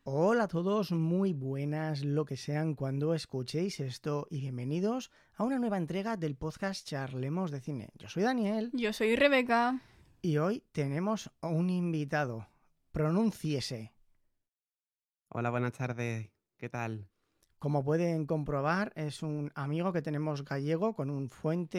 Hola a todos, muy buenas lo que sean cuando escuchéis esto y bienvenidos a una nueva entrega del podcast Charlemos de Cine. Yo soy Daniel Yo soy Rebeca. y hoy tenemos a un invitado. Pronúnciese. Hola, buenas tardes. ¿Qué tal? Como pueden comprobar, es un amigo que tenemos gallego con un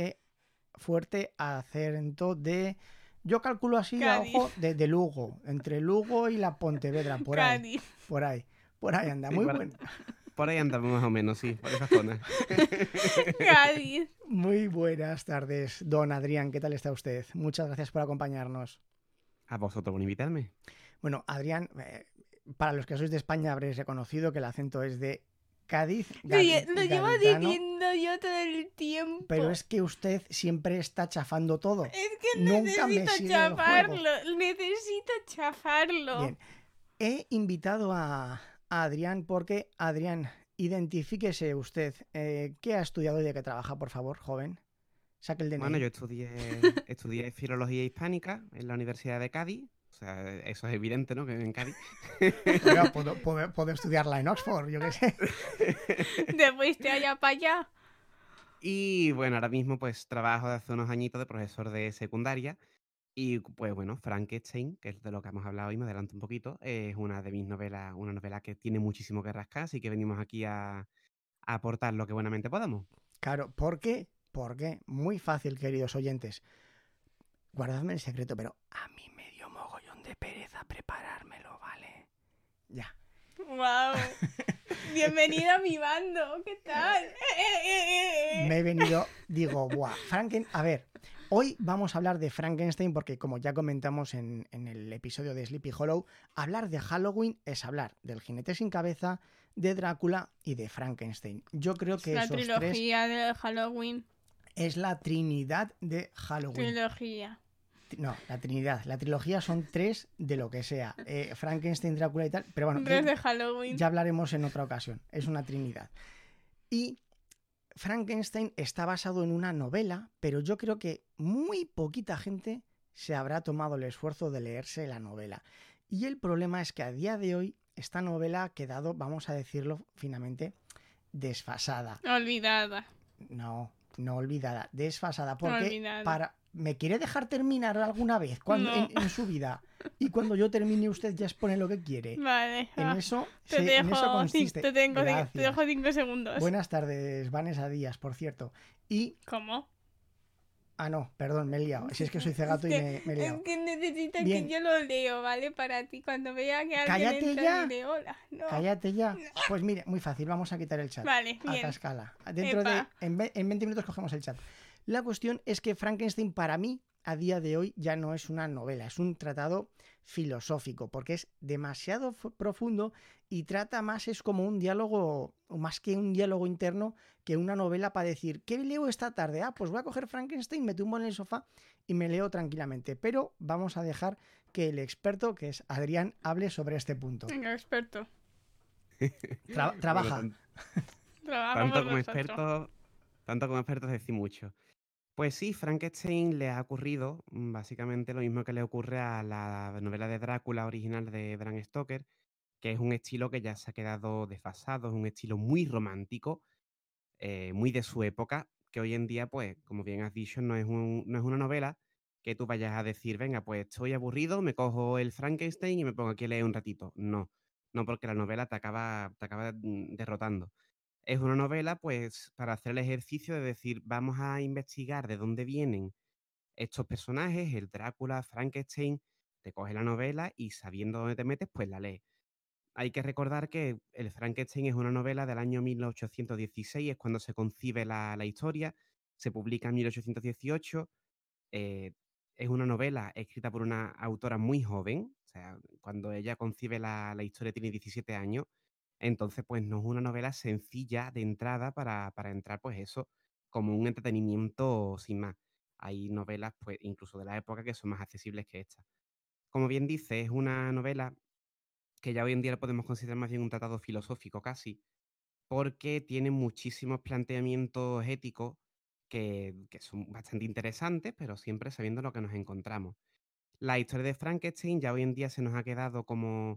fuerte acento de... Yo calculo así a Cádiz. ojo de Lugo, entre Lugo y la Pontevedra, por ahí, Cádiz. por ahí anda, Sí, muy buen. por ahí andamos más o menos, sí, por esa zona. Cádiz. Muy buenas tardes, don Adrián, ¿qué tal está usted? Muchas gracias por acompañarnos. A vosotros por invitarme. Bueno, Adrián, para los que sois de España habréis reconocido que el acento es de Cádiz, Lo llevo gaditano, diciendo yo todo el tiempo. pero es que usted siempre está chafando todo. Es que Nunca me necesito sigue el juego. chafarlo. Necesito chafarlo. Bien, he invitado a Adrián porque, Adrián, identifíquese usted. ¿Qué ha estudiado y de qué trabaja, por favor, joven? Saque el DNI. Bueno, yo estudié Filología Hispánica en la Universidad de Cádiz. O sea, eso es evidente, ¿no? Que en Cádiz. Bueno, puedo estudiarla en Oxford, yo qué sé. Te fuiste allá para allá. Y bueno, ahora mismo pues trabajo de hace unos añitos de profesor de secundaria. Y pues bueno, Frankenstein, que es de lo que hemos hablado hoy, me adelanto un poquito, es una de mis novelas, una novela que tiene muchísimo que rascar, así que venimos aquí a aportar lo que buenamente podamos. Claro, ¿por qué? Porque, muy fácil, queridos oyentes. Guardadme el secreto, pero a mí me dio mogollón de pereza preparármelo, ¿vale? Ya. Wow. Bienvenida a mi bando. ¿Qué tal? Me he venido, digo, buah, a ver, hoy vamos a hablar de Frankenstein porque, como ya comentamos en el episodio de Sleepy Hollow, hablar de Halloween es hablar del jinete sin cabeza, de Drácula y de Frankenstein. Yo creo que La esos trilogía de Halloween. tres es la trinidad de Halloween. Trilogía. No, la trinidad. La trilogía son tres de lo que sea. Frankenstein, Drácula y tal. Pero bueno, Tres de Halloween. ya hablaremos en otra ocasión. Es una trinidad. Y Frankenstein está basado en una novela, pero yo creo que muy poquita gente se habrá tomado el esfuerzo de leerse la novela. Y el problema es que a día de hoy esta novela ha quedado, vamos a decirlo finamente, desfasada. Olvidada. No olvidada, desfasada. Porque Olvidada. ¿me quiere dejar terminar alguna vez cuando, No. en su vida? Y cuando yo termine usted ya expone lo que quiere. Vale. En eso, Te en eso consiste. Te Gracias. dejo 5 segundos. Buenas tardes, Vanessa Díaz, por cierto. Y... ¿Cómo? Ah, no, perdón, me he liado. Si es que soy cegato y me he liado. Es que necesito Bien. que yo lo leo, ¿vale? Para ti, cuando vea que alguien Cállate entra ya. y de hola. No. Cállate ya. Pues mire, muy fácil, vamos a quitar el chat. Vale, bien. Atascala. Dentro de... Epa. En 20 minutos cogemos el chat. La cuestión es que Frankenstein para mí, a día de hoy, ya no es una novela, es un tratado filosófico, porque es demasiado profundo y trata más, es como un diálogo, o más que un diálogo interno, que una novela para decir, ¿qué leo esta tarde? Ah, pues voy a coger Frankenstein, me tumbo en el sofá y me leo tranquilamente. Pero vamos a dejar que el experto, que es Adrián, hable sobre este punto. Venga, experto. Trabaja. Bueno, Trabajamos tanto como nosotros. expertos decir mucho. Pues sí, Frankenstein le ha ocurrido básicamente lo mismo que le ocurre a la novela de Drácula original de Bram Stoker, que es un estilo que ya se ha quedado desfasado, es un estilo muy romántico, muy de su época, que hoy en día, pues, como bien has dicho, no es una novela que tú vayas a decir, venga, pues estoy aburrido, me cojo el Frankenstein y me pongo aquí a leer un ratito. No, porque la novela te acaba derrotando. Es una novela, pues, para hacer el ejercicio de decir, vamos a investigar de dónde vienen estos personajes, el Drácula, Frankenstein, te coge la novela y sabiendo dónde te metes, pues la lees. Hay que recordar que el Frankenstein es una novela del año 1816, es cuando se concibe la historia, se publica en 1818, eh, es una novela escrita por una autora muy joven, o sea, cuando ella concibe la historia tiene 17 años, entonces pues no es una novela sencilla de entrada para entrar pues eso como un entretenimiento sin más. Hay novelas pues incluso de la época que son más accesibles que esta. Como bien dice, es una novela que ya hoy en día lo podemos considerar más bien un tratado filosófico casi, porque tiene muchísimos planteamientos éticos que son bastante interesantes, pero siempre sabiendo lo que nos encontramos. La historia de Frankenstein ya hoy en día se nos ha quedado como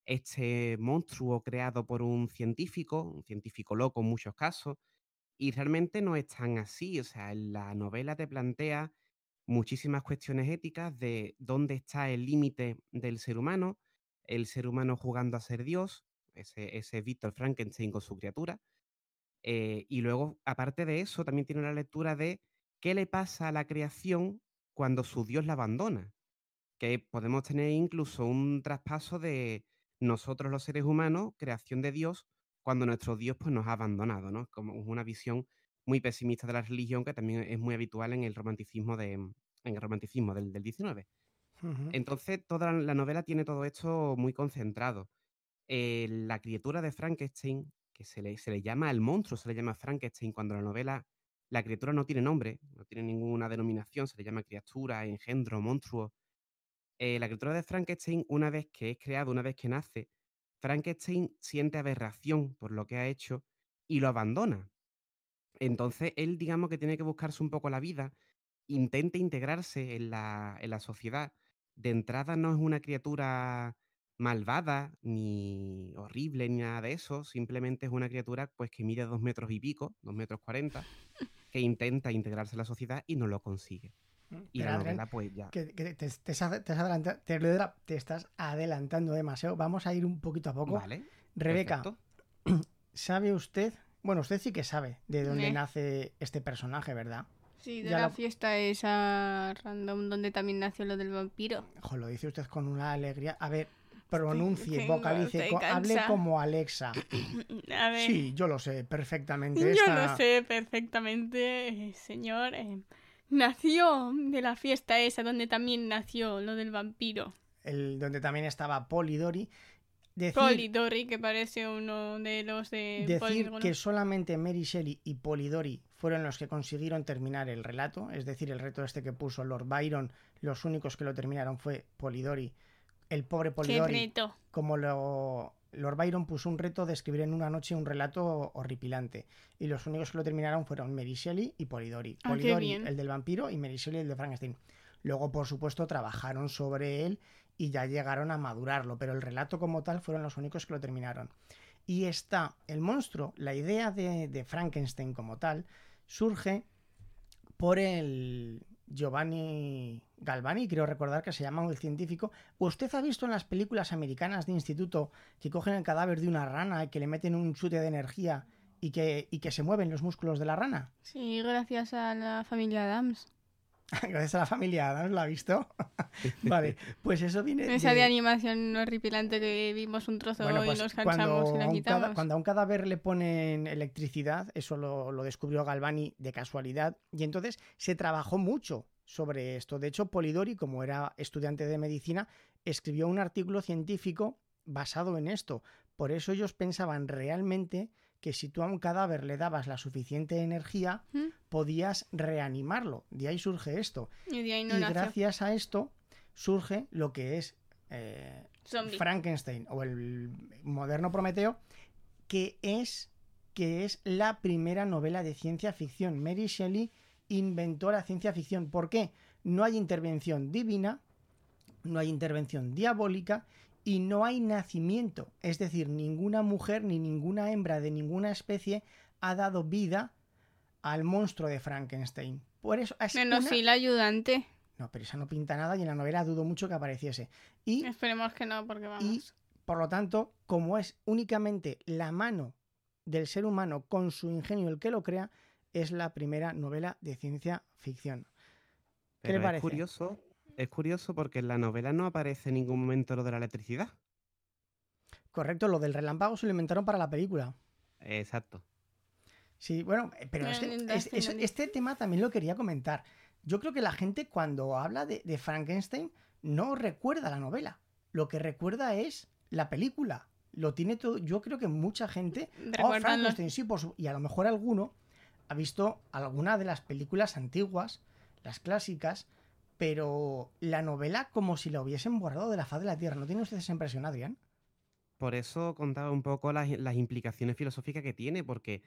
este monstruo creado por un científico loco en muchos casos, y realmente no es tan así. O sea, la novela te plantea muchísimas cuestiones éticas de dónde está el límite del ser humano, el ser humano jugando a ser Dios, ese Víctor Frankenstein con su criatura. Y luego, aparte de eso, también tiene una lectura de qué le pasa a la creación cuando su Dios la abandona, que podemos tener incluso un traspaso de nosotros los seres humanos, creación de Dios, cuando nuestro Dios pues, nos ha abandonado, ¿no? Como una visión muy pesimista de la religión que también es muy habitual en el romanticismo, del 19. Ujú. Entonces, toda la novela tiene todo esto muy concentrado. La criatura de Frankenstein, que se le llama al monstruo, se le llama Frankenstein, cuando la novela, la criatura no tiene nombre, no tiene ninguna denominación, se le llama criatura, engendro, monstruo. La criatura de Frankenstein, una vez que es creado, una vez que nace, Frankenstein siente aberración por lo que ha hecho y lo abandona. Entonces, él, digamos que tiene que buscarse un poco la vida, intenta integrarse en la sociedad. De entrada no es una criatura malvada, ni horrible, ni nada de eso. Simplemente es una criatura pues, que mide 2 metros y pico, 2 metros 40, que intenta integrarse en la sociedad y no lo consigue. Y la Pero Adrián, novela, pues ya. que te estás adelantando demasiado. Vamos a ir un poquito a poco. Vale, Rebeca, perfecto. ¿sabe usted? Bueno, usted sí que sabe de dónde Eh. nace este personaje, ¿verdad? Sí, de Ya la lo- fiesta esa random donde también nació lo del vampiro. Ojo, lo dice usted con una alegría. A ver, pronuncie, Tengo- vocalice, estoy hable cansada. como Alexa. A ver, Sí, yo lo sé perfectamente. yo Esta- lo sé perfectamente, señor. Nació de la fiesta esa donde también nació lo del vampiro. donde también estaba Polidori. Decir, Polidori, que parece uno de los de decir Polígono. que solamente Mary Shelley y Polidori fueron los que consiguieron terminar el relato, es decir, el reto este que puso Lord Byron, los únicos que lo terminaron fue Polidori. El pobre Qué Polidori, reto. como Lord Byron puso un reto de escribir en una noche un relato horripilante. Y los únicos que lo terminaron fueron Mary Shelley y Polidori. Ah, qué Polidori, bien. el del vampiro, y Mary Shelley, el de Frankenstein. Luego, por supuesto, trabajaron sobre él y ya llegaron a madurarlo, pero el relato como tal fueron los únicos que lo terminaron. Y está el monstruo, la idea de Frankenstein como tal, surge por el Giovanni Galvani, creo recordar que se llama el científico. ¿Usted ha visto en las películas americanas de instituto que cogen el cadáver de una rana y que le meten un chute de energía y que se mueven los músculos de la rana? Sí, gracias a la familia Adams. Gracias a la familia Adams, ¿la ha visto? Vale, pues eso viene Esa de animación horripilante que vimos un trozo Bueno, y pues nos cansamos y la quitamos. cuando a un cadáver le ponen electricidad, eso lo descubrió Galvani de casualidad, y entonces se trabajó mucho sobre esto. De hecho, Polidori, como era estudiante de medicina, escribió un artículo científico basado en esto. Por eso ellos pensaban realmente que si tú a un cadáver le dabas la suficiente energía, ¿Mm? podías reanimarlo. De ahí surge esto. Y de ahí no Y nació. gracias a esto surge lo que es Zombie. Frankenstein o el moderno Prometeo, que es la primera novela de ciencia ficción. Mary Shelley inventó la ciencia ficción. ¿Por qué? No hay intervención divina, no hay intervención diabólica y no hay nacimiento. Es decir, ninguna mujer ni ninguna hembra de ninguna especie ha dado vida al monstruo de Frankenstein. Por eso es Menos una... sí la ayudante. No, pero esa no pinta nada y en la novela dudo mucho que apareciese. Y Esperemos que no, porque vamos. y por lo tanto, como es únicamente la mano del ser humano con su ingenio el que lo crea, es la primera novela de ciencia ficción. ¿Qué le Pero parece? es curioso porque en la novela no aparece en ningún momento lo de la electricidad. Correcto, lo del relámpago se lo inventaron para la película. Exacto. Sí, bueno, pero es que este tema también lo quería comentar. Yo creo que la gente cuando habla de Frankenstein no recuerda la novela. Lo que recuerda es la película. Lo tiene todo. Yo creo que mucha gente. Recuerdan los- Frankenstein, sí, y a lo mejor alguno ha visto alguna de las películas antiguas, las clásicas, pero la novela como si la hubiesen borrado de la faz de la tierra. ¿No tiene usted esa impresión, Adrián? Por eso contaba un poco las implicaciones filosóficas que tiene, porque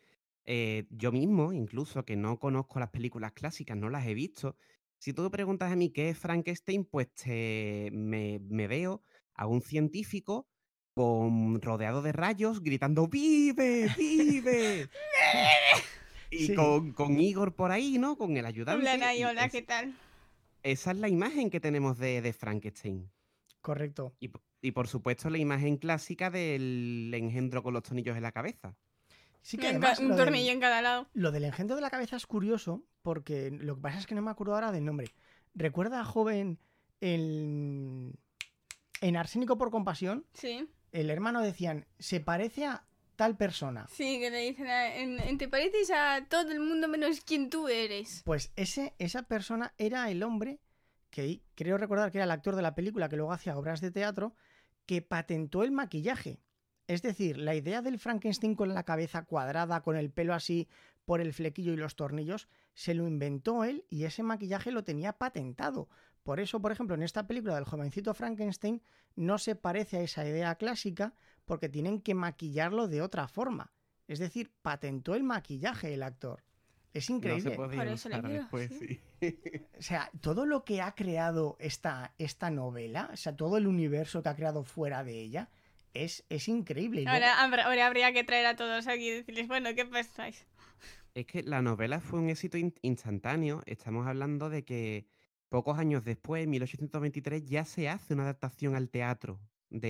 yo mismo, incluso que no conozco las películas clásicas, no las he visto, si tú me preguntas a mí qué es Frankenstein, pues me veo a un científico rodeado de rayos, gritando ¡Vive! ¡Vive! Y Sí. con Igor por ahí, ¿no? Con el Hola, ayudante. Nay, Y hola, ¿qué tal? esa es la imagen que tenemos de Frankenstein. Correcto. Y por supuesto la imagen clásica del engendro con los tornillos en la cabeza. Sí que además Un tornillo en cada lado. lo del engendro de la cabeza es curioso porque lo que pasa es que no me acuerdo ahora del nombre. ¿Recuerda, joven, en Arsénico por compasión? Sí. El hermano decían, se parece a tal persona. Sí, que le dicen, te pareces a todo el mundo menos quien tú eres. Pues esa persona era el hombre que creo recordar que era el actor de la película que luego hacía obras de teatro que patentó el maquillaje. Es decir, la idea del Frankenstein con la cabeza cuadrada, con el pelo así por el flequillo y los tornillos, se lo inventó él y ese maquillaje lo tenía patentado. Por eso, por ejemplo, en esta película del jovencito Frankenstein no se parece a esa idea clásica porque tienen que maquillarlo de otra forma. Es decir, patentó el maquillaje el actor. Es No se increíble. podía Por eso le usar digo, después, sí. sí. O sea, todo lo que ha creado esta novela, o sea, todo el universo que ha creado fuera de ella, es increíble. Y luego- Ahora habría que traer a todos aquí y decirles, bueno, ¿qué pensáis? Es que la novela fue un éxito instantáneo. Estamos hablando de que pocos años después, en 1823, ya se hace una adaptación al teatro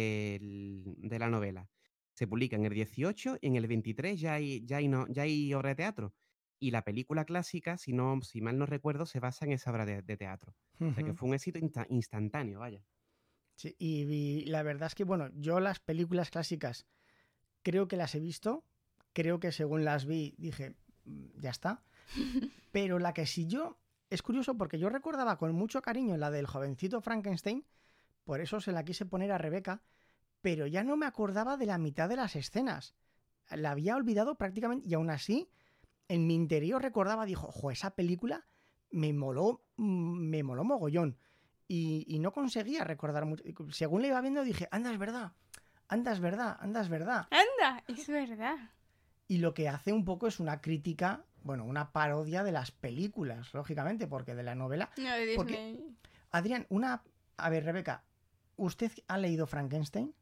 de la novela. Se publica en el 18 y en el 23 ya hay obra de teatro. Y la película clásica, si mal no recuerdo, se basa en esa obra de teatro. O sea que Ujú. fue un éxito instantáneo, vaya. Sí, y la verdad es que, bueno, yo las películas clásicas creo que las he visto, creo que según las vi dije, ya está, pero la que sí yo, es curioso porque yo recordaba con mucho cariño la del jovencito Frankenstein, por eso se la quise poner a Rebeca, pero ya no me acordaba de la mitad de las escenas. La había olvidado prácticamente y aún así en mi interior recordaba, dijo, ojo, esa película me moló mogollón. Y no conseguía recordar mucho. Según la iba viendo dije, anda, es verdad, anda, es verdad, anda, es verdad. Anda, es verdad. Y lo que hace un poco es una crítica, bueno, una parodia de las películas, lógicamente, porque de la novela... No, de Porque, Disney. Adrián, a ver, Rebeca, ¿usted ha leído Frankenstein?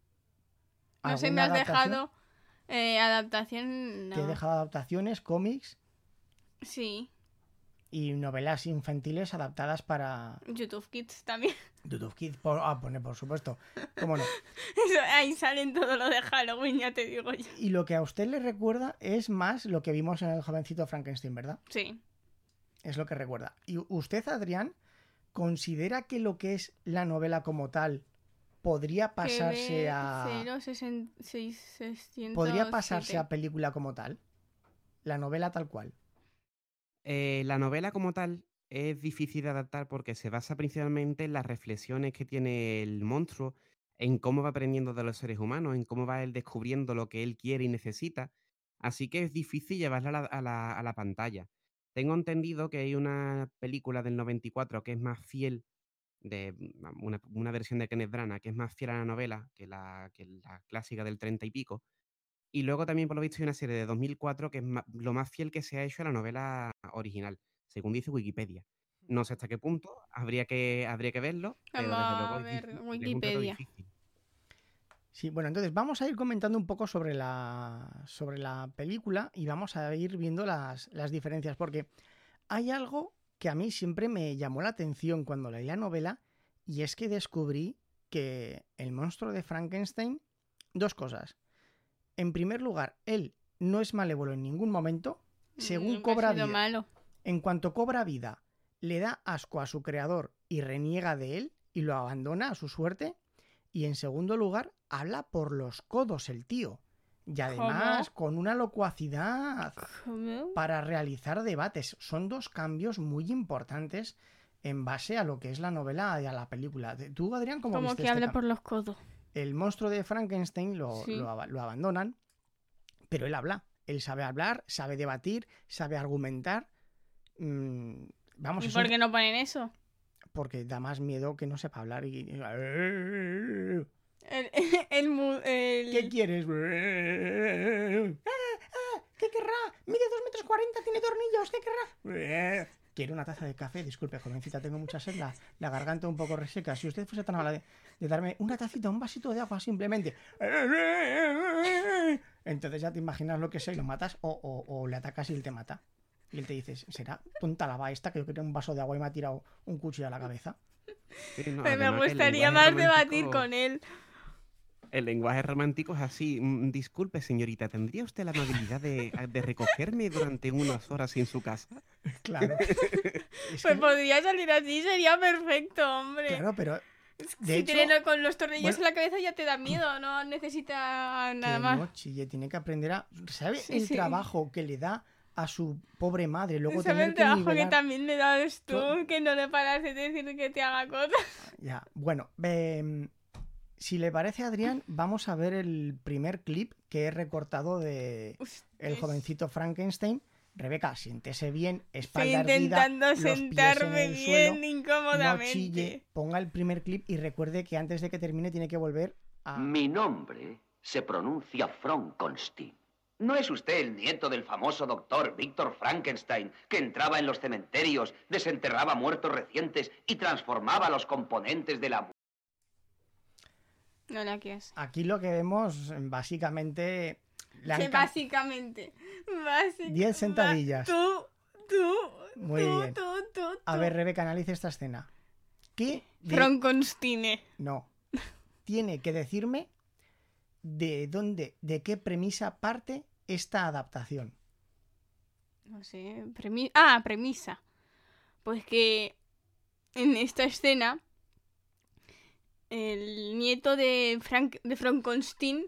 No sé, me ¿Alguna has adaptación? dejado adaptación, Te he no. dejado adaptaciones, cómics Sí, y novelas infantiles adaptadas para YouTube Kids también. YouTube Kids, por supuesto, cómo no. Ahí salen todo lo de Halloween, ya te digo yo. Y lo que a usted le recuerda es más lo que vimos en el jovencito Frankenstein, ¿verdad? Sí. Es lo que recuerda. ¿Y usted, Adrián, considera que lo que es la novela como tal podría pasarse a... ¿Podría pasarse a película como tal? La novela tal cual. La novela como tal es difícil de adaptar porque se basa principalmente en las reflexiones que tiene el monstruo, en cómo va aprendiendo de los seres humanos, en cómo va él descubriendo lo que él quiere y necesita. Así que es difícil llevarla a la pantalla. Tengo entendido que hay una película del 94 que es más fiel, una versión de Kenneth Branagh, que es más fiel a la novela que la clásica del 30 y pico. Y luego también, por lo visto, hay una serie de 2004 que es lo más fiel que se ha hecho a la novela original, según dice Wikipedia. No sé hasta qué punto, habría que verlo, pero Vamos desde luego a ver es un reto Wikipedia. difícil. Sí, bueno, entonces vamos a ir comentando un poco sobre la película y vamos a ir viendo las diferencias, porque hay algo que a mí siempre me llamó la atención cuando leí la novela y es que descubrí que el monstruo de Frankenstein, dos cosas. En primer lugar, él no es malévolo en ningún momento, según Nunca ha cobra sido vida. malo. En cuanto cobra vida, le da asco a su creador y reniega de él y lo abandona a su suerte. Y en segundo lugar, habla por los codos el tío. Y además con una locuacidad ¿Cómo? para realizar debates. Son dos cambios muy importantes en base a lo que es la novela y a la película. ¿Tú, Adrián, cómo Como viste que este hable cambio? por los codos. El monstruo de Frankenstein Sí. lo abandonan, pero él habla. Él sabe hablar, sabe debatir, sabe argumentar. Vamos, ¿Y es por qué no ponen eso? porque da más miedo que no sepa hablar y... ¿Qué quieres? ¿Qué querrá? Mide 2,40 m, tiene tornillos, ¿qué querrá? ¿Quiere una taza de café? Disculpe, jovencita, tengo mucha sed, la garganta un poco reseca. Si usted fuese tan amable de darme una tacita, un vasito de agua, simplemente. Entonces ya te imaginas lo que es y lo matas o le atacas y él te mata. Y él te dice, será tonta la va esta que yo quería un vaso de agua y me ha tirado un cuchillo a la cabeza. Sí, no, Pues me además que el gustaría lenguaje más debatir romántico- con él. El lenguaje romántico es así. Disculpe, señorita, ¿tendría usted la amabilidad de recogerme durante unas horas en su casa? Claro. Es Pues que- podría salir así, sería perfecto, hombre. claro, pero de Si hecho, tenerlo con los tornillos bueno, en la cabeza ya te da miedo, no necesita nada que más. no chille, tiene que aprender a... ¿Sabe Sí, el sí. trabajo que le da a su pobre madre? Luego ¿Sabes tener el que trabajo que nivelar... también le das tú? to- Que no le paras de decir que te haga cosas. Ya, bueno, si le parece, Adrián, vamos a ver el primer clip que he recortado de el jovencito Frankenstein. Rebeca, siéntese bien, Estoy espalda erguida, intentando los pies en sentarme el bien suelo, incómodamente. no chille, ponga el primer clip y recuerde que antes de que termine tiene que volver a... Mi nombre se pronuncia Frankenstein. ¿No es usted el nieto del famoso doctor Víctor Frankenstein, que entraba en los cementerios, desenterraba muertos recientes y transformaba los componentes de la... No la quieres. Aquí lo que vemos, básicamente... le han Sí, cam- básicamente. 10 sentadillas. Tú. Muy bien. A ver, Rebeca, analice esta escena. ¿Qué? Frankenstein. No. Tiene que decirme de qué premisa parte esta adaptación. No sé. Premisa. Pues que en esta escena el nieto de Frankenstein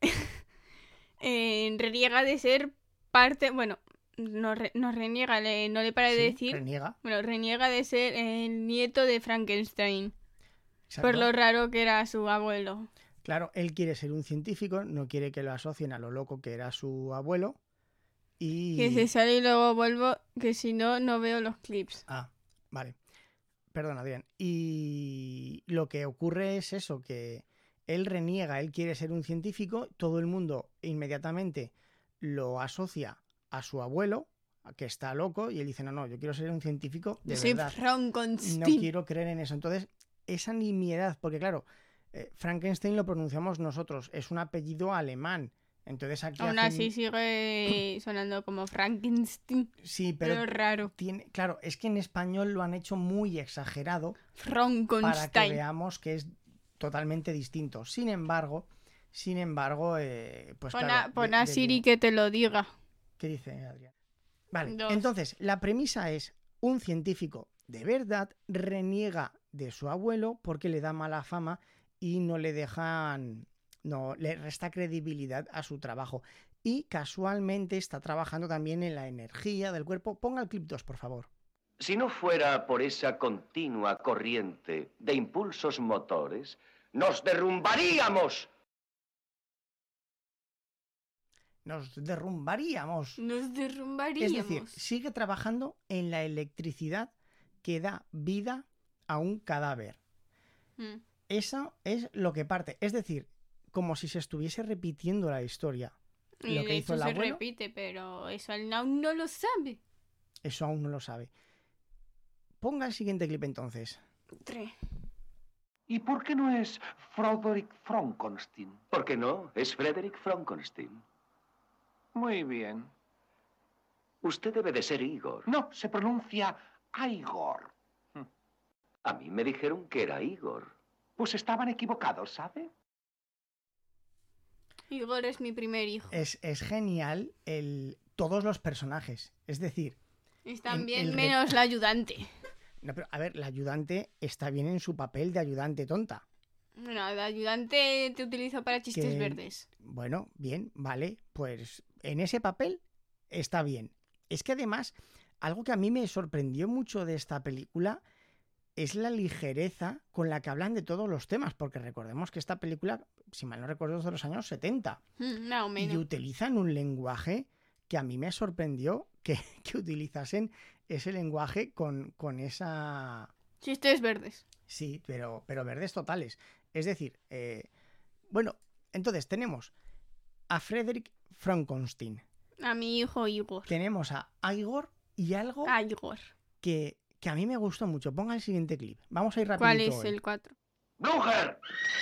reniega de ser parte... Bueno, no reniega, no le para de Sí, decir... reniega. Bueno, reniega de ser el nieto de Frankenstein. Exacto. Por lo raro que era su abuelo. Claro, él quiere ser un científico, no quiere que lo asocien a lo loco que era su abuelo. Y... Que se sale y luego vuelvo, que si no, no veo los clips. Ah, vale. Perdón, Adrián. Y lo que ocurre es eso, que él reniega, él quiere ser un científico, todo el mundo inmediatamente lo asocia a su abuelo, que está loco, y él dice, no, yo quiero ser un científico de Yo soy verdad. Frankenstein. No quiero creer en eso. Entonces, esa nimiedad, porque claro, Frankenstein lo pronunciamos nosotros, es un apellido alemán. Entonces aquí Aún así sigue sonando como Frankenstein. Sí, Pero pero raro. claro, es que en español lo han hecho muy exagerado para que Frankenstein. veamos que es totalmente distinto. Sin embargo, pues Pon claro. a Siri que te lo diga. ¿Qué dice Adrián? Vale, 2. entonces, la premisa es un científico de verdad reniega de su abuelo porque le da mala fama y no le dejan... No, le resta credibilidad a su trabajo. Y casualmente está trabajando también en la energía del cuerpo. Ponga el clip 2, por favor. Si no fuera por esa continua corriente de impulsos motores, nos derrumbaríamos. Nos derrumbaríamos. Nos derrumbaríamos. Es decir, sigue trabajando en la electricidad que da vida a un cadáver. Mm. Eso es lo que parte. Es decir, como si se estuviese repitiendo la historia. Y Lo de que hizo hecho el se abuelo, repite, pero eso él aún no lo sabe. eso aún no lo sabe. Ponga el siguiente clip entonces. 3. ¿Y por qué no es Frederick Frankenstein? ¿Por qué no? Es Frederick Frankenstein. Muy bien. Usted debe de ser Igor. No, se pronuncia Igor. A mí me dijeron que era Igor. Pues estaban equivocados, ¿sabe? Igor es mi primer hijo. Es genial todos los personajes. Es decir, Están en bien el menos la ayudante. no, pero a ver, la ayudante está bien en su papel de ayudante tonta. Bueno, la ayudante te utilizo para chistes Que- verdes. Bueno, bien, vale, pues en ese papel está bien. Es que además, algo que a mí me sorprendió mucho de esta película es la ligereza con la que hablan de todos los temas, porque recordemos que esta película, si mal no recuerdo, es de los años 70 Más o menos. y utilizan un lenguaje que a mí me sorprendió que utilizasen ese lenguaje con esa... Chistes verdes. Sí, pero verdes totales. Es decir, bueno, entonces tenemos a Frederick Frankenstein, A mi hijo Igor. tenemos a Igor y algo Igor. que a mí me gustó mucho. Ponga el siguiente clip. Vamos a ir rapidito. ¿Cuál es hoy. el 4? ¡Blücher!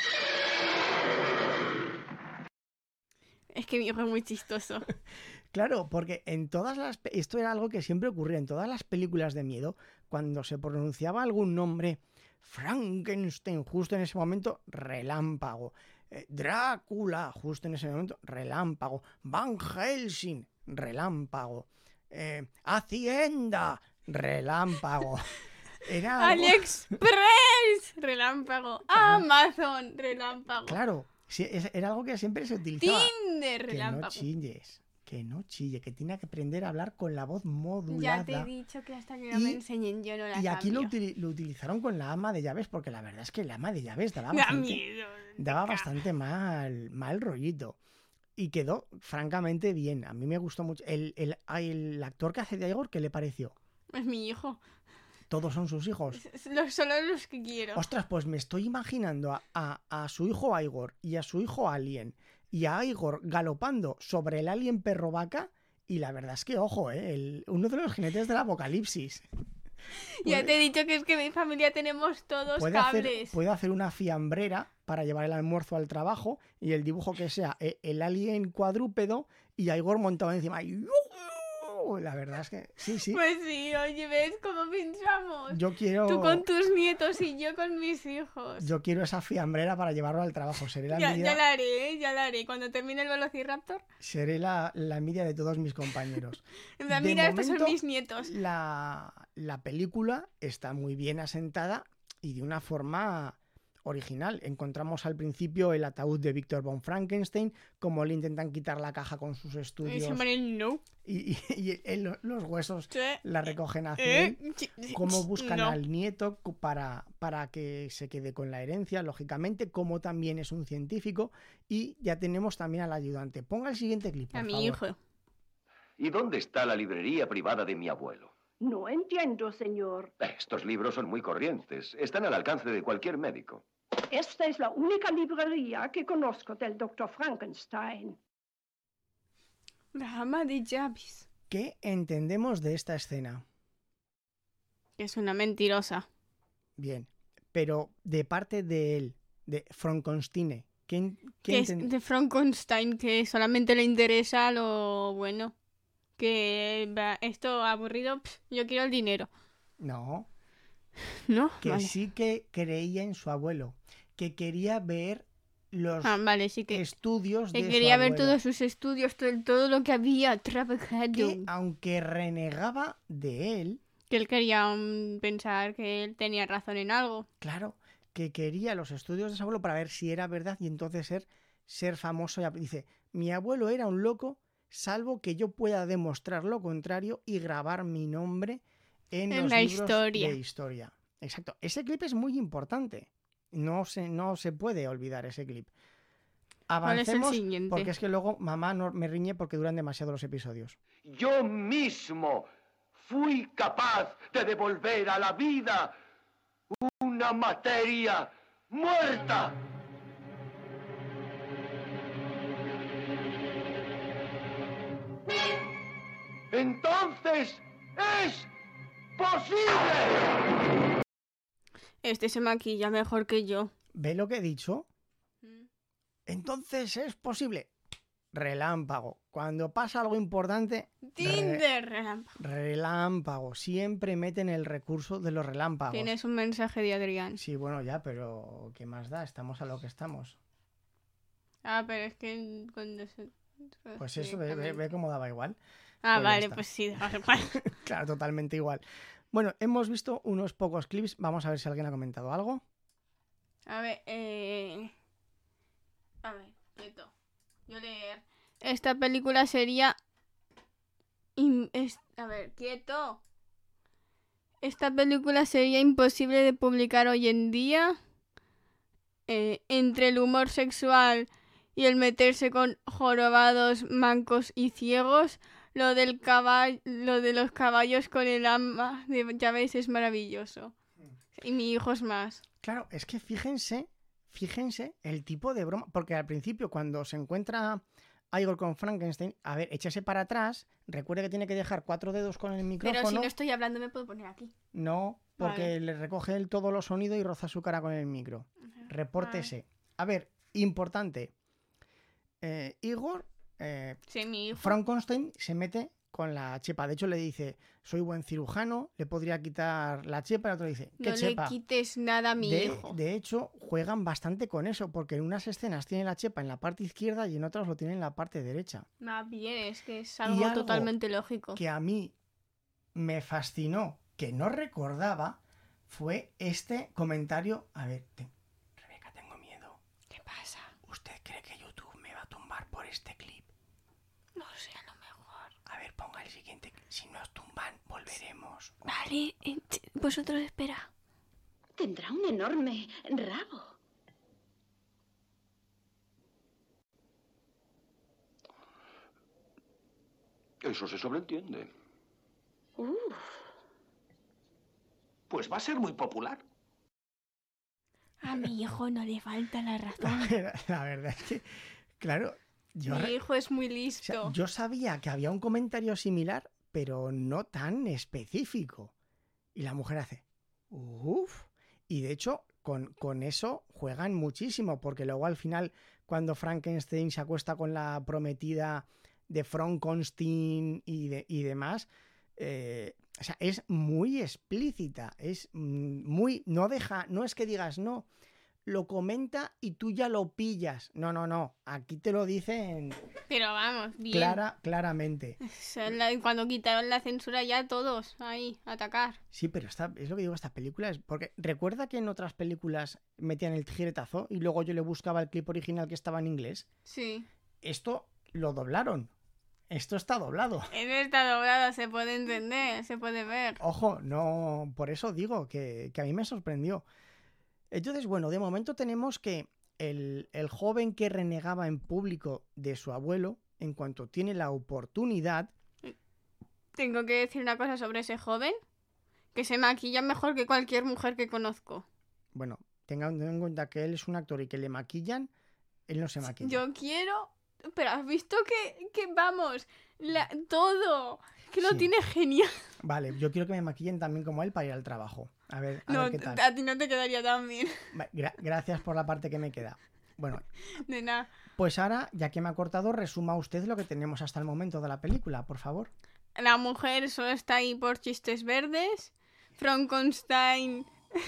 Es que mi hijo es muy chistoso. Claro, porque esto era algo que siempre ocurría en todas las películas de miedo, cuando se pronunciaba algún nombre, Frankenstein, justo en ese momento, relámpago. Drácula, justo en ese momento, relámpago. Van Helsing, relámpago. Hacienda, relámpago. Era algo... AliExpress, relámpago. Amazon, relámpago. Claro, sí, era algo que siempre se utilizaba. Tinder, Que no relámpago. chilles, que no chille, que tiene que aprender a hablar con la voz modulada. Ya te he dicho que hasta que no Y- me enseñen yo no la Y aquí lo cambio. utilizaron con la ama de llaves, porque la verdad es que la ama de llaves daba Da bastante, miedo. daba bastante mal rollito. Y quedó francamente bien. A mí me gustó mucho. El actor que hace de Igor, ¿qué le pareció? Es mi hijo. Todos son sus hijos. Solo los que quiero. Ostras, pues me estoy imaginando a su hijo Igor y a su hijo Alien y a Igor galopando sobre el alien perro vaca. Y la verdad es que, ojo, uno de los jinetes del apocalipsis. Ya te he dicho que es que mi familia tenemos todos cables. Puede hacer una fiambrera para llevar el almuerzo al trabajo y el dibujo que sea el alien cuadrúpedo y a Igor montado encima. Y la verdad es que sí. Pues sí, oye, ¿ves cómo pensamos? Yo quiero, Tú con tus nietos y yo con mis hijos. yo quiero esa fiambrera para llevarlo al trabajo. Seré la envidia, Ya la haré. Cuando termine el Velociraptor. seré la envidia de todos mis compañeros. En plan, De mira, estos son momento, mis nietos. La película está muy bien asentada y de una forma original. Encontramos al principio el ataúd de Víctor von Frankenstein, como le intentan quitar la caja con sus Y estudios se pone no. y los huesos Sí. la recogen hacia él. Sí. Cómo buscan No. al nieto para que se quede con la herencia, lógicamente, como también es un científico. Y ya tenemos también al ayudante. Ponga el siguiente clip, por A mi favor. hijo. ¿Y dónde está la librería privada de mi abuelo? No entiendo, señor. Estos libros son muy corrientes. Están al alcance de cualquier médico. Esta es la única librería que conozco del Dr. Frankenstein. La ama de llaves. ¿Qué entendemos de esta escena? Que es una mentirosa. Bien, pero de parte de él, de Frankenstein, ¿qué Que es enten- de Frankenstein, que solamente le interesa lo bueno. Que esto aburrido, yo quiero el dinero. No, ¿No? que Vale. sí que creía en su abuelo, que quería ver los Ah, vale, sí que. estudios de Que su quería ver abuelo, todos sus estudios, todo lo que había trabajado. que aunque renegaba de él, Que él quería pensar que él tenía razón en algo. claro, que quería los estudios de su abuelo para ver si era verdad y entonces ser famoso. Dice, mi abuelo era un loco, salvo que yo pueda demostrar lo contrario y grabar mi nombre en En los la libros historia. de historia. Exacto. Ese clip es muy importante. No se puede olvidar ese clip. ¿Cuál es el Avancemos, siguiente? porque es que luego mamá no me riñe porque duran demasiado los episodios. Yo mismo fui capaz de devolver a la vida una materia muerta. Entonces es posible. Este se maquilla mejor que yo. ¿Ve lo que he dicho? Entonces es posible. Relámpago. Cuando pasa algo importante, Tinder, relámpago. relámpago. Siempre meten el recurso de los relámpagos. Tienes un mensaje de Adrián. Sí, bueno, ya, pero ¿qué más da? Estamos a lo que estamos. Ah, pero es que cuando se... Pues eso, ve cómo daba igual. Ah, pues ya vale, está. pues sí, da igual. Claro, totalmente igual. Bueno, hemos visto unos pocos clips. Vamos a ver si alguien ha comentado algo. A ver, quieto. Yo leer. Esta película sería... A ver, quieto. Esta película sería imposible de publicar hoy en día. Entre el humor sexual y el meterse con jorobados, mancos y ciegos, lo de los caballos con el ama de llaves es maravilloso. Y mi hijo es más. Claro, es que fíjense el tipo de broma. Porque al principio, cuando se encuentra Igor con Frankenstein, a ver, échese para atrás, recuerde que tiene que dejar 4 dedos con el micrófono. Pero si no estoy hablando me puedo poner aquí. No, porque Vale. le recoge él todos los sonidos y roza su cara con el micro. Repórtese. A ver, importante. Igor, Sí, mi hijo. Frankenstein se mete con la chepa. De hecho, le dice, soy buen cirujano, le podría quitar la chepa. Y el otro dice, ¿qué No chepa? le quites nada a mi hijo. De hecho, juegan bastante con eso, porque en unas escenas tiene la chepa en la parte izquierda y en otras lo tiene en la parte derecha. Más bien, es que es algo algo totalmente lógico. Que a mí me fascinó, que no recordaba, fue este comentario. A ver, Rebeca, tengo miedo. ¿Qué pasa? ¿Usted cree que YouTube me va a tumbar por este clip? No sé, a lo mejor. A ver, ponga el siguiente. Si nos tumban, volveremos. Vale, vosotros espera. Tendrá un enorme rabo. Eso se sobreentiende. Uf. Pues va a ser muy popular. A mi hijo no le falta la razón. La verdad es que, claro, yo, Mi hijo es muy o sea, listo. yo sabía que había un comentario similar, pero no tan específico. Y la mujer hace, uff. Y de hecho, con eso juegan muchísimo, porque luego al final, cuando Frankenstein se acuesta con la prometida de Frankenstein y demás, o sea, es muy explícita, es muy, no es que digas no, lo comenta y tú ya lo pillas. No, aquí te lo dicen Pero vamos, bien. claramente. O sea, cuando quitaron la censura ya todos ahí, a atacar. Sí, pero es lo que digo, estas películas, porque recuerda que en otras películas metían el tijeretazo y luego yo le buscaba el clip original que estaba en inglés. Sí. Esto lo doblaron. Esto está doblado. En esta doblada se puede entender, se puede ver. Ojo, no, por eso digo que a mí me sorprendió. Entonces, bueno, de momento tenemos que el joven que renegaba en público de su abuelo, en cuanto tiene la oportunidad, Tengo que decir una cosa sobre ese joven, que se maquilla mejor que cualquier mujer que conozco. bueno, tengan en cuenta que él es un actor y que le maquillan, él no se maquilla. Yo quiero... Pero has visto que vamos, todo, que lo Sí. tiene genial. Vale, yo quiero que me maquillen también como él para ir al trabajo. A ver No, qué tal. a ti no te quedaría tan bien. Gracias por la parte que me queda. Bueno, De nada. pues ahora, ya que me ha cortado, resuma usted lo que tenemos hasta el momento de la película, por favor. La mujer solo está ahí por chistes verdes. Frankenstein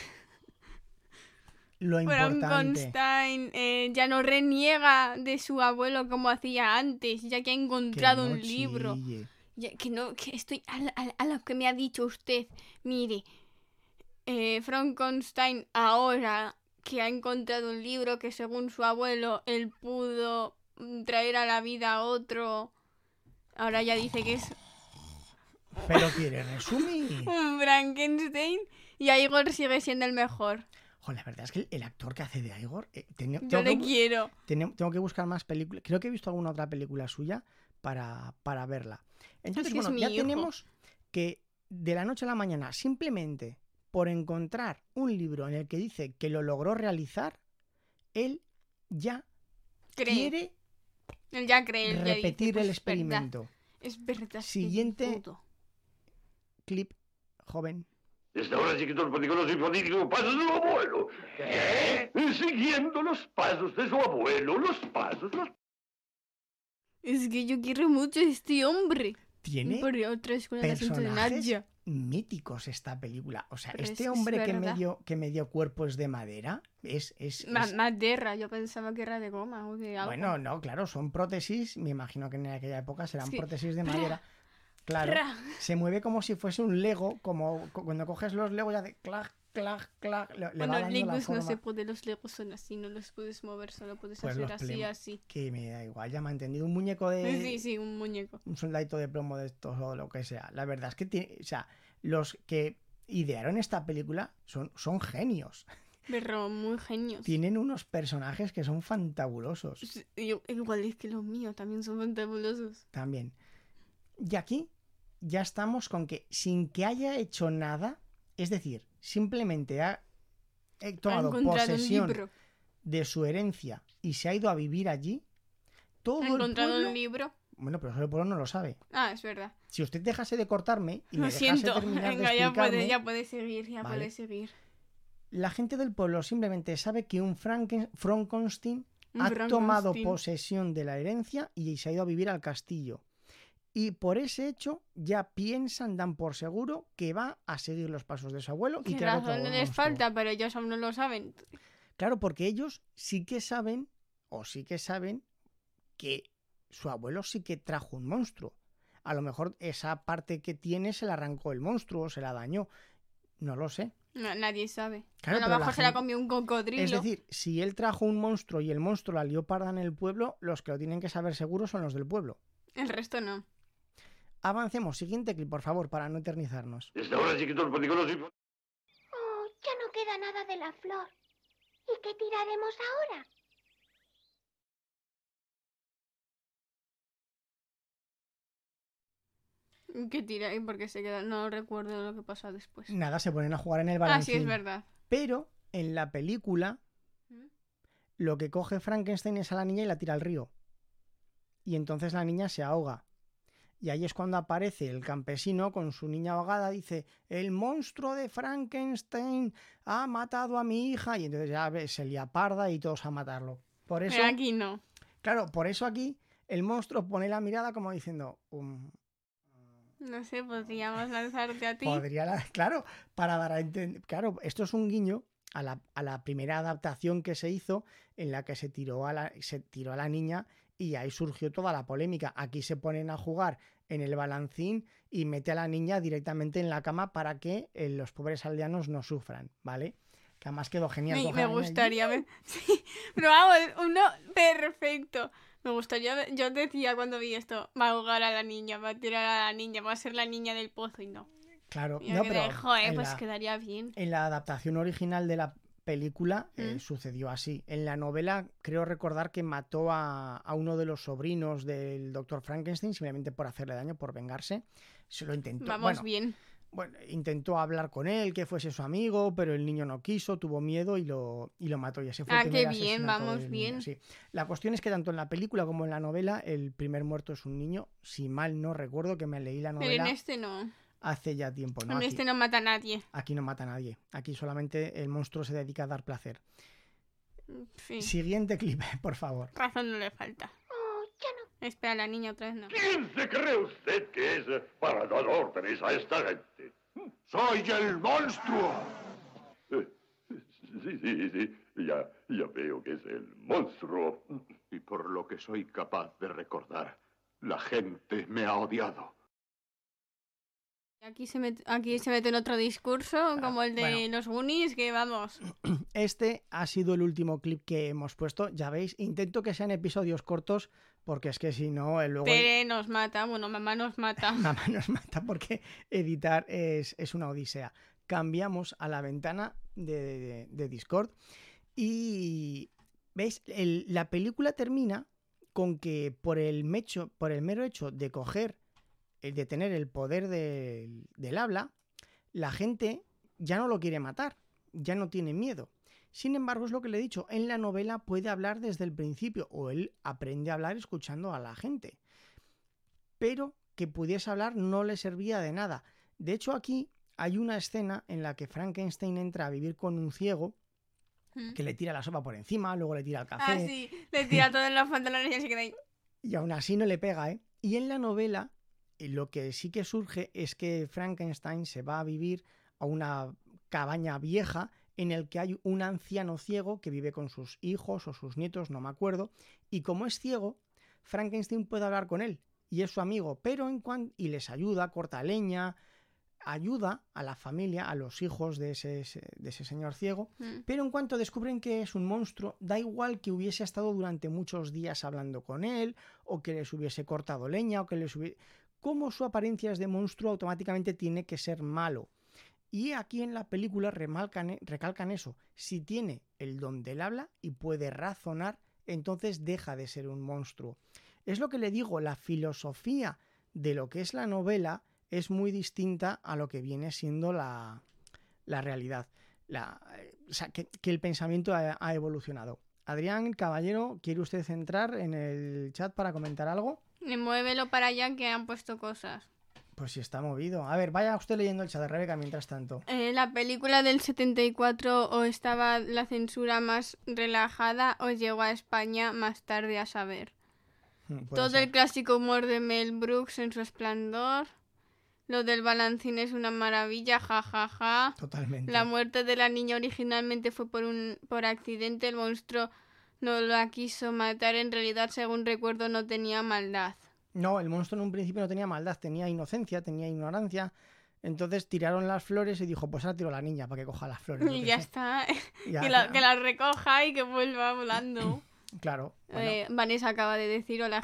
Lo importante. Frankenstein ya no reniega de su abuelo como hacía antes, ya que ha que encontrado no un libro. chille. Que no, que estoy a lo que me ha dicho usted. Mire, Frankenstein ahora que ha encontrado un libro que según su abuelo él pudo traer a la vida a otro, ahora ya dice que es Pero quiere resumir. un Frankenstein y a Igor sigue siendo el mejor. Jo, la verdad es que el actor que hace de Igor, Yo le quiero. tengo que buscar más películas. Creo que he visto alguna otra película suya para verla. Entonces, Es que es bueno, mi ya hijo. tenemos que de la noche a la mañana, simplemente por encontrar un libro en el que dice que lo logró realizar, él ya quiere Él ya cree. Él ya dice, repetir pues el es verdad, experimento. Es verdad. Siguiente. todo. Clip, joven. Desde ahora, chiquitos polígonos y políticos, pasos de su abuelo. ¿Qué? Siguiendo los pasos de su abuelo, los pasos. Es que yo quiero mucho a este hombre. Tiene Por otra vez con el asunto de personajes Nadia. míticos esta película. O sea, Pero este es hombre verdad. que me dio cuerpos de madera es Maderra, yo pensaba que era de goma o de algo. bueno, no, claro, son prótesis. Me imagino que en aquella época serán Sí. prótesis de madera. Claro, Ra. se mueve como si fuese un Lego, como cuando coges los Legos y hace clac, clac, clac. Le va Bueno, dando la Legos no forma. se puede, los Legos son así, no los puedes mover, solo puedes Pues hacer los así, Playmobil. así. Que me da igual, ya me ha entendido. Un muñeco de. Sí, sí, un muñeco. Un soldadito de plomo de estos o lo que sea. La verdad es que tiene, o sea, los que idearon esta película son genios. Pero muy genios. Tienen unos personajes que son fantabulosos Sí, igual es que los míos también son fantabulosos. también. Y aquí ya estamos con que sin que haya hecho nada, es decir, simplemente ha Ha tomado encontrado un posesión libro. de su herencia y se ha ido a vivir allí, todo He el encontrado pueblo... un libro. Bueno, pero eso el pueblo no lo sabe. Ah, es verdad. Si usted dejase de cortarme y me Lo dejase siento. terminar de Venga, explicarme, ya puede seguir, Vale. puede seguir. la gente del pueblo simplemente sabe que un Frankenstein Un ha tomado Frankenstein. posesión de la herencia y se ha ido a vivir al castillo. Y por ese hecho ya piensan, dan por seguro que va a seguir los pasos de su abuelo y ¿Qué crear otro razón les monstruo. falta? Pero ellos aún no lo saben. Claro, porque ellos sí que saben que su abuelo sí que trajo un monstruo. A lo mejor esa parte que tiene se la arrancó el monstruo, se la dañó. No lo sé. No, nadie sabe. Claro, a lo pero mejor la se la gente- comió un cocodrilo. Es decir, si él trajo un monstruo y el monstruo la lió parda en el pueblo, los que lo tienen que saber seguro son los del pueblo. El resto no. Avancemos. Siguiente clip, por favor, para no eternizarnos. Desde ahora, chiquitos polígonos y... Oh, ya no queda nada de la flor. ¿Y qué tiraremos ahora? ¿Qué tira? ¿Y por qué se queda? No recuerdo lo que pasó después. Nada, se ponen a jugar en el Ah, balancín. sí, es verdad. Pero en la película, ¿Mm? lo que coge Frankenstein es a la niña y la tira al río. Y entonces la niña se ahoga. Y ahí es cuando aparece el campesino con su niña ahogada, dice, el monstruo de Frankenstein ha matado a mi hija. Y entonces ya ves, se lía parda y todos a matarlo. Por eso, Pero aquí no. claro, por eso aquí el monstruo pone la mirada como diciendo, No sé, podríamos lanzarte a ti. claro, para dar a entender. Claro, esto es un guiño a la primera adaptación que se hizo en la que se tiró a la niña y ahí surgió toda la polémica. Aquí se ponen a jugar en el balancín y mete a la niña directamente en la cama para que los pobres aldeanos no sufran, ¿vale? Que además quedó genial. Me coger a la niña y- gustaría ver. Sí, pero vamos, uno perfecto. Me gustaría ver. Yo decía cuando vi esto, va a ahogar a la niña, va a tirar a la niña, va a ser la niña del pozo y no. Claro, Y yo no, quedé, pero joder, en pues la- quedaría bien. En la adaptación original de la película ¿Mm? sucedió así. En la novela creo recordar que mató a uno de los sobrinos del doctor Frankenstein simplemente por hacerle daño, por vengarse. Se lo intentó. Vamos bien. Bueno, intentó hablar con él, que fuese su amigo, pero el niño no quiso, tuvo miedo y lo mató. Y ese fue el Ah, qué primer bien, asesinato vamos del niño, bien. sí. La cuestión es que tanto en la película como en la novela el primer muerto es un niño. Si mal no recuerdo, que me leí la Pero novela en este no. hace ya tiempo. ¿no? En Aquí- este no mata a nadie. Aquí no mata a nadie. Aquí solamente el monstruo se dedica a dar placer. Sí. Siguiente clip, por favor. Razón no le falta. Oh, ya no. Espera, la niña otra vez no. ¿Quién se cree usted que es para dar órdenes a esta gente? ¡Soy el monstruo! Sí. Ya veo que es el monstruo. Y por lo que soy capaz de recordar, la gente me ha odiado. Aquí se mete en otro discurso, como el de bueno. los Goonies, que vamos. Este ha sido el último clip que hemos puesto. Ya veis, intento que sean episodios cortos porque es que si no, luego Tere nos mata, bueno, mamá nos mata. mamá nos mata porque editar es una odisea. Cambiamos a la ventana de Discord y veis, la película termina con que por el mero hecho de coger, de tener el poder del habla, la gente ya no lo quiere matar, ya no tiene miedo. Sin embargo, es lo que le he dicho, en la novela puede hablar desde el principio o él aprende a hablar escuchando a la gente. Pero que pudiese hablar no le servía de nada. De hecho, aquí hay una escena en la que Frankenstein entra a vivir con un ciego que le tira la sopa por encima, luego le tira el café. Ah, sí, le tira todo en los pantalones y se queda ahí. Y aún así no le pega, ¿eh? Y en la novela, lo que sí que surge es que Frankenstein se va a vivir a una cabaña vieja en el que hay un anciano ciego que vive con sus hijos o sus nietos, no me acuerdo, y como es ciego, Frankenstein puede hablar con él y es su amigo, pero y les ayuda, corta leña, ayuda a la familia, a los hijos de ese señor ciego, pero en cuanto descubren que es un monstruo, da igual que hubiese estado durante muchos días hablando con él, o que les hubiese cortado leña, o que les hubiese... Como su apariencia es de monstruo, automáticamente tiene que ser malo. Y aquí en la película recalcan eso. Si tiene el don del habla y puede razonar, entonces deja de ser un monstruo. Es lo que le digo, la filosofía de lo que es la novela es muy distinta a lo que viene siendo la realidad. O sea, que el pensamiento ha evolucionado. Adrián, caballero, ¿quiere usted entrar en el chat para comentar algo? Muévelo para allá que han puesto cosas. Pues si está movido. A ver, vaya usted leyendo el chat de Rebeca mientras tanto. La película del 74 o estaba la censura más relajada o llegó a España más tarde a saber. Puede Todo ser. el clásico humor de Mel Brooks en su esplendor. Lo del balancín es una maravilla, jajaja. Totalmente. La muerte de la niña originalmente fue por accidente. El monstruo no la quiso matar. En realidad, según recuerdo, no tenía maldad. No, el monstruo en un principio no tenía maldad, tenía inocencia, tenía ignorancia. Entonces tiraron las flores y dijo, pues ahora tiro a la niña para que coja las flores. Y ya está. Y ya, Que la recoja y que vuelva volando. Claro. Bueno, Vanessa acaba de decir, hola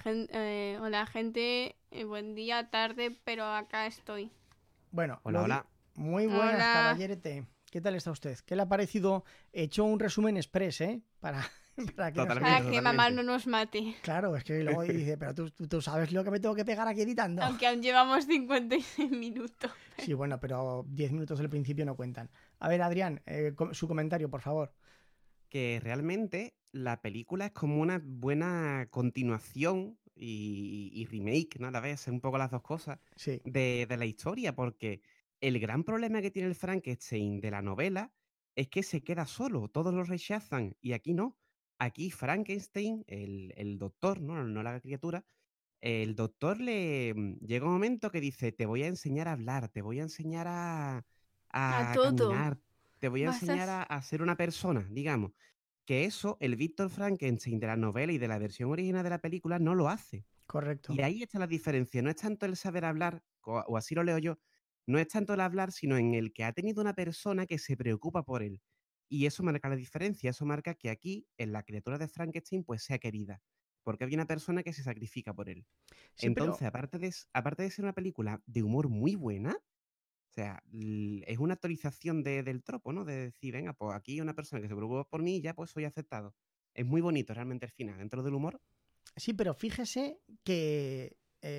gente, buen día, tarde, pero acá estoy. bueno, Hola, hola. Muy buenas, Hola. caballerete. ¿Qué tal está usted? ¿Qué le ha parecido? He hecho un resumen express, ¿eh? Para que nos- Totalmente. Para que mamá no nos mate. Claro, es que luego dice, pero tú sabes lo que me tengo que pegar aquí editando. Aunque aún llevamos 56 minutos. Sí, bueno, pero 10 minutos del principio no cuentan. A ver, Adrián, su comentario, por favor. Que realmente la película es como una buena continuación y remake, ¿no? A la vez, un poco las dos cosas Sí, de la historia, porque el gran problema que tiene el Frankenstein de la novela es que se queda solo, todos lo rechazan, y aquí no. Aquí Frankenstein, el doctor, ¿no? No la criatura, el doctor llega un momento que dice, te voy a enseñar a hablar, te voy a enseñar A a todo. caminar, te voy a Vas a enseñar a ser una persona, digamos. Que eso, el Víctor Frankenstein de la novela y de la versión original de la película no lo hace. correcto. Y ahí está la diferencia. No es tanto el saber hablar, o así lo leo yo, no es tanto el hablar, sino en el que ha tenido una persona que se preocupa por él. Y eso marca la diferencia. Eso marca que aquí, en la criatura de Frankenstein, pues sea querida. Porque había una persona que se sacrifica por él. Sí, pero Entonces, aparte de ser una película de humor muy buena, o sea, es una actualización del tropo, ¿no? De decir, venga, pues aquí hay una persona que se preocupa por mí y ya pues soy aceptado. Es muy bonito realmente el final. Dentro del humor, sí, pero fíjese que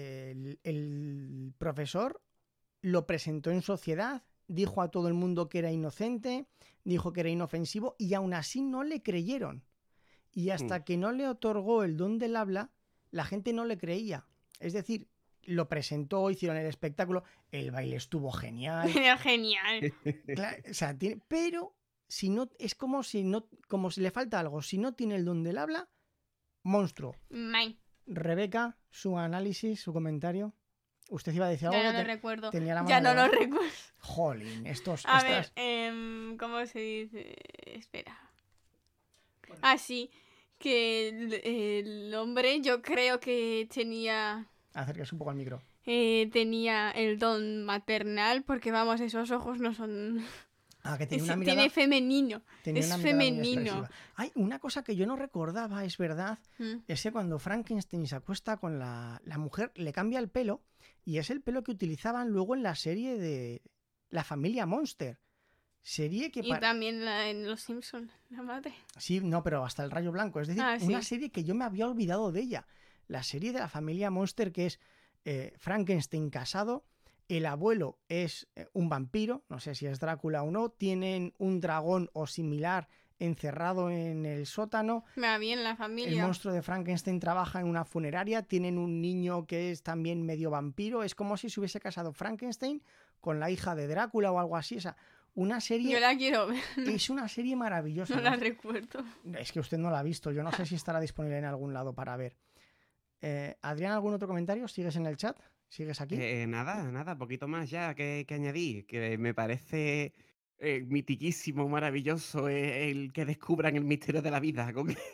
el profesor lo presentó en sociedad, dijo a todo el mundo que era inocente, dijo que era inofensivo y aún así no le creyeron. Y hasta que no le otorgó el don del habla, la gente no le creía. Es decir, lo presentó, hicieron el espectáculo, el baile estuvo genial. Era genial. O sea, pero si no, es como si le falta algo. Si no tiene el don del habla, monstruo. Mine. Rebeca, su análisis, su comentario. Usted iba a decir algo. Ya que no lo recuerdo. tenía la mano Ya no lo levanta- recuerdo. Jolín, A ver, ¿cómo se dice? Espera. Ah, sí. Que el hombre, yo creo que tenía Acérquese un poco al micro. tenía el don maternal, porque vamos, esos ojos no son... Ah, que tenía una mirada. Tiene femenino. Tenía Es una mirada muy femenino. expresiva. Hay una cosa que yo no recordaba, es verdad, es que cuando Frankenstein se acuesta con la mujer, le cambia el pelo y es el pelo que utilizaban luego en la serie de La familia Monster. Serie que... Y también en Los Simpsons, la madre. Sí, no, pero hasta el Rayo Blanco. Es decir, Sí. una serie que yo me había olvidado de ella. La serie de la familia Monster, que es Frankenstein casado. El abuelo es un vampiro, no sé si es Drácula o no. Tienen un dragón o similar encerrado en el sótano. Me va bien la El familia. monstruo de Frankenstein trabaja en una funeraria. Tienen un niño que es también medio vampiro. Es como si se hubiese casado Frankenstein con la hija de Drácula o algo así. O sea, una serie... Yo la quiero ver. Es una serie maravillosa. No la recuerdo. Es que usted no la ha visto. Yo no sé si estará disponible en algún lado para ver. Adrián, ¿algún otro comentario? ¿Sigues en el chat? ¿Sigues aquí? nada, poquito más ya que añadir, que me parece mitiquísimo, maravilloso el que descubran el misterio de la vida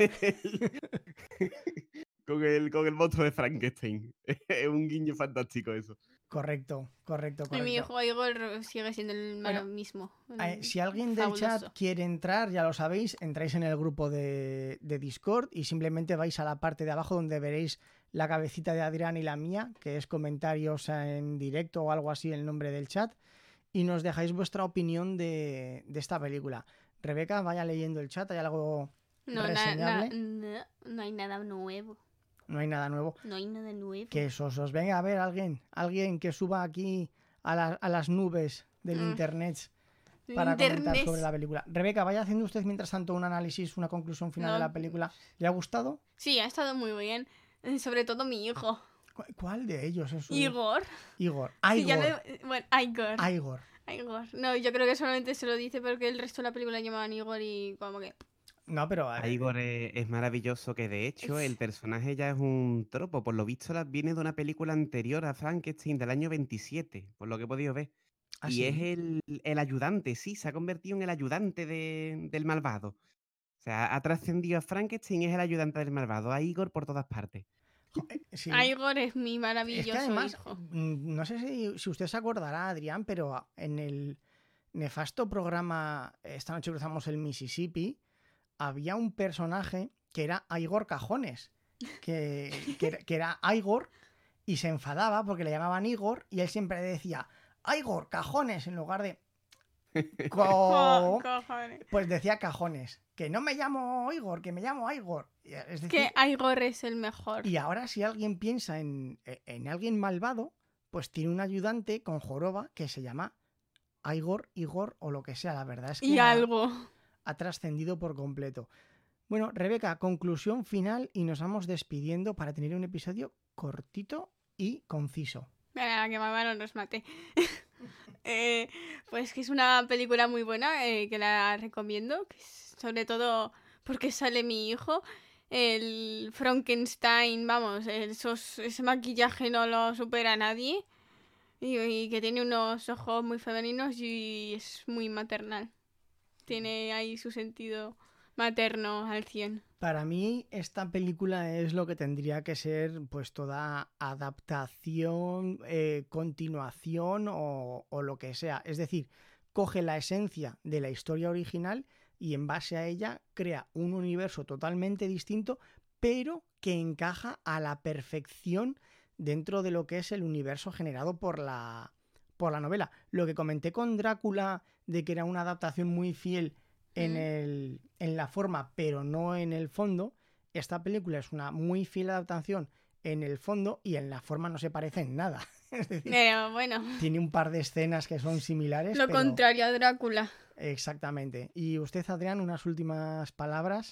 con el monstruo de Frankenstein. Es un guiño fantástico eso. Correcto. Y mi hijo Igor sigue siendo el Bueno, mismo. Si alguien del Fabuloso. chat quiere entrar, ya lo sabéis, entráis en el grupo de Discord y simplemente vais a la parte de abajo donde veréis la cabecita de Adrián y la mía, que es comentarios en directo o algo así, el nombre del chat, y nos dejáis vuestra opinión de esta película. Rebeca, vaya leyendo el chat, ¿hay algo reseñable? No hay nada nuevo. No hay nada nuevo. No hay nada nuevo. Que sosos. Venga, a ver, alguien que suba aquí a las nubes del internet para comentar Internet. sobre la película. Rebeca, vaya haciendo usted mientras tanto un análisis, una conclusión final de No. la película. ¿Le ha gustado? Sí, ha estado muy bien. Sobre todo mi hijo. ¿Cuál de ellos es su Igor. Igor. Sí, ya Igor. bueno, Igor. Igor. Igor. No, yo creo que solamente se lo dice porque el resto de la película llamaban Igor y como que... No, pero Igor es maravilloso, que de hecho el personaje ya es un tropo. Por lo visto viene de una película anterior a Frankenstein del año 27, por lo que he podido ver. ¿Ah, Y sí? es el ayudante, sí, se ha convertido en el ayudante del malvado. O sea, ha trascendido a Frankenstein y es el ayudante del malvado. A Igor por todas partes. Sí. Igor es mi Es maravilloso que además, hijo. no sé si usted se acordará, Adrián, pero en el nefasto programa Esta noche cruzamos el Mississippi, había un personaje que era Igor Cajones, que era Igor y se enfadaba porque le llamaban Igor y él siempre decía Igor Cajones en lugar de... Cojones. Pues decía Cajones, que no me llamo Igor, que me llamo Igor. Es decir, Que Igor es el mejor. y ahora si alguien piensa en alguien malvado, pues tiene un ayudante con joroba que se llama Igor o lo que sea. La verdad es que Y algo. ha trascendido por completo. Bueno, Rebeca, conclusión final y nos vamos despidiendo para tener un episodio cortito y conciso. Venga, que mamá no nos mate. Pues que es una película muy buena, que la recomiendo, sobre todo porque sale mi hijo. El Frankenstein, vamos, ese maquillaje no lo supera nadie. Y que tiene unos ojos muy femeninos y es muy maternal. Tiene ahí su sentido materno al 100. Para mí esta película es lo que tendría que ser pues toda adaptación, continuación o lo que sea. Es decir, coge la esencia de la historia original y en base a ella crea un universo totalmente distinto, pero que encaja a la perfección dentro de lo que es el universo generado por la novela. Lo que comenté con Drácula de que era una adaptación muy fiel en la forma, pero no en el fondo, esta película es una muy fiel adaptación en el fondo y en la forma no se parece en nada. Es decir, Pero bueno, tiene un par de escenas que son similares. lo pero... contrario a Drácula. Exactamente. ¿Y usted, Adrián, unas últimas palabras?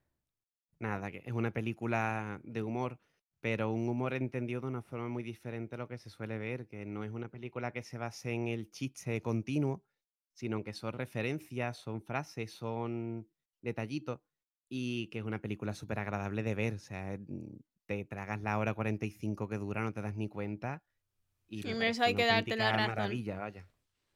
Nada, que es una película de humor, pero un humor entendido de una forma muy diferente a lo que se suele ver, que no es una película que se base en el chiste continuo, sino que son referencias, son frases, son detallitos, y que es una película súper agradable de ver. O sea, te tragas la hora 45 que dura, no te das ni cuenta, y Y me en parece eso hay una que darte la auténtica razón. maravilla, vaya.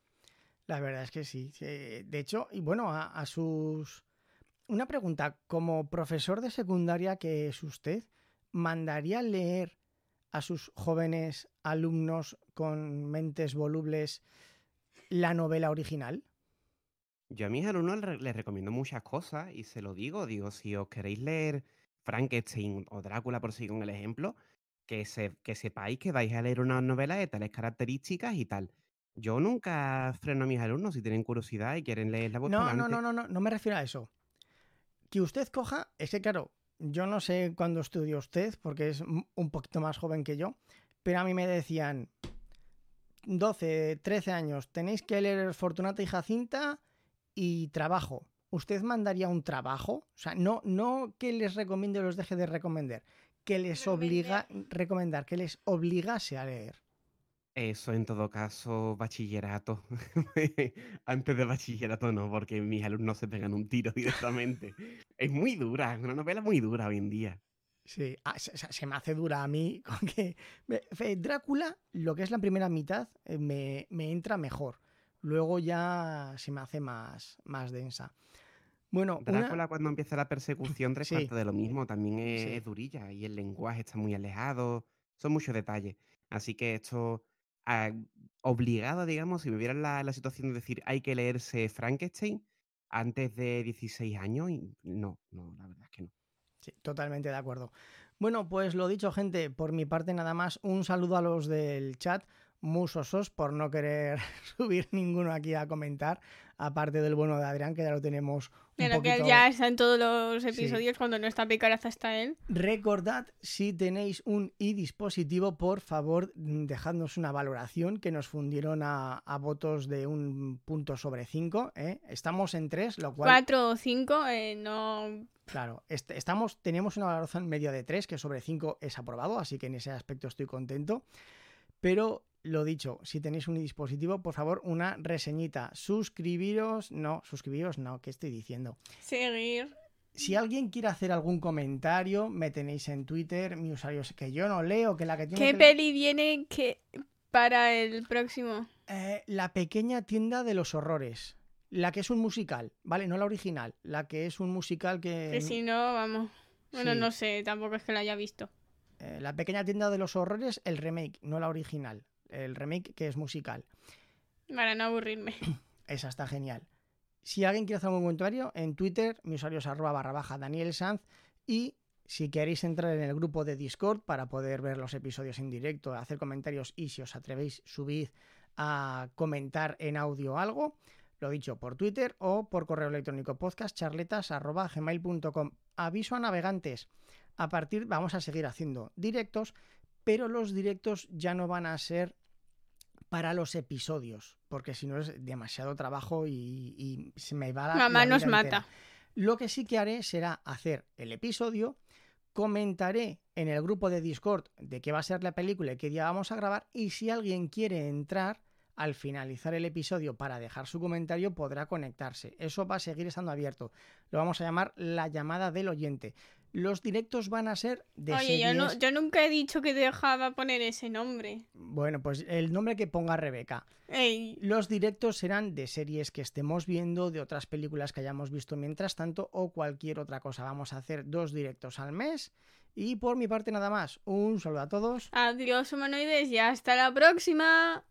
La verdad es que sí. De hecho, y bueno, a sus... Una pregunta, como profesor de secundaria que es usted, ¿mandaría leer a sus jóvenes alumnos con mentes volubles la novela original? Yo a mis alumnos les recomiendo muchas cosas y se lo digo, si os queréis leer Frankenstein o Drácula, por seguir con el ejemplo, que sepáis que vais a leer una novela de tales características y tal. Yo nunca freno a mis alumnos si tienen curiosidad y quieren leerla, pues No pa'lante. me refiero a eso. Que usted coja, es que claro, yo no sé cuándo estudió usted, porque es un poquito más joven que yo, pero a mí me decían 12, 13 años, tenéis que leer Fortunata y Jacinta y trabajo. ¿Usted mandaría un trabajo? O sea, no que les recomiende o los deje de recomendar, que les recomendar, que les obligase a leer. Eso en todo caso, bachillerato. Antes de bachillerato no, porque mis alumnos se pegan un tiro directamente. Es muy dura, es una novela muy dura hoy en día. Sí, se me hace dura a mí con que Drácula, lo que es la primera mitad, me entra mejor. Luego ya se me hace más densa. Bueno, Drácula cuando empieza la persecución, tres Sí. cuartos de lo mismo, también Sí. es durilla y el lenguaje está muy alejado, son muchos detalles. Así que esto, ah, obligado, digamos, si me vieran la situación de decir hay que leerse Frankenstein antes de 16 años, y no, la verdad es que no. Sí, totalmente de acuerdo. Bueno, pues lo dicho, gente, por mi parte nada más, un saludo a los del chat. musosos por no querer subir ninguno aquí a comentar, aparte del bueno de Adrián, que ya lo tenemos un Pero poquito... que ya está en todos los episodios, cuando no está Picaraz está él. Recordad, si tenéis un iDispositivo, por favor, dejadnos una valoración, que nos fundieron a votos de 1 punto sobre 5. Estamos en 3, lo cual... 4 o 5, no... Claro, tenemos una valoración media de 3, que sobre 5 es aprobado, así que en ese aspecto estoy contento. Pero, lo dicho, si tenéis un dispositivo, por favor, una reseñita. Suscribiros, no, ¿qué estoy diciendo? Seguir. Si alguien quiere hacer algún comentario, me tenéis en Twitter, mi usuario es que yo no leo, que la que tiene ¿Qué que... peli viene para el próximo? La pequeña tienda de los horrores. La que es un musical, ¿vale? No la original. La que es un musical que... Que si no, vamos. Bueno, Sí. no sé, tampoco es que la haya visto. La pequeña tienda de los horrores, el remake, no la original. El remake que es musical. Para no aburrirme. Esa está genial. Si alguien quiere hacer algún comentario, en Twitter, mi usuario es @Daniel Sanz. Y si queréis entrar en el grupo de Discord para poder ver los episodios en directo, hacer comentarios y si os atrevéis, subid a comentar en audio algo, lo dicho, por Twitter o por correo electrónico podcastcharletas@gmail.com. Aviso a navegantes. Vamos a seguir haciendo directos, pero los directos ya no van a ser para los episodios, porque si no es demasiado trabajo y se me va la Mamá vida nos entera. mata. Lo que sí que haré será hacer el episodio, comentaré en el grupo de Discord de qué va a ser la película y qué día vamos a grabar, y si alguien quiere entrar al finalizar el episodio para dejar su comentario, podrá conectarse. Eso va a seguir estando abierto. Lo vamos a llamar la llamada del oyente. Los directos van a ser de Oye, series... yo nunca he dicho que dejaba poner ese nombre. Bueno, pues el nombre que ponga Rebeca. Ey, Los directos serán de series que estemos viendo, de otras películas que hayamos visto mientras tanto o cualquier otra cosa. Vamos a hacer 2 directos al mes y por mi parte nada más. Un saludo a todos. adiós humanoides y hasta la próxima.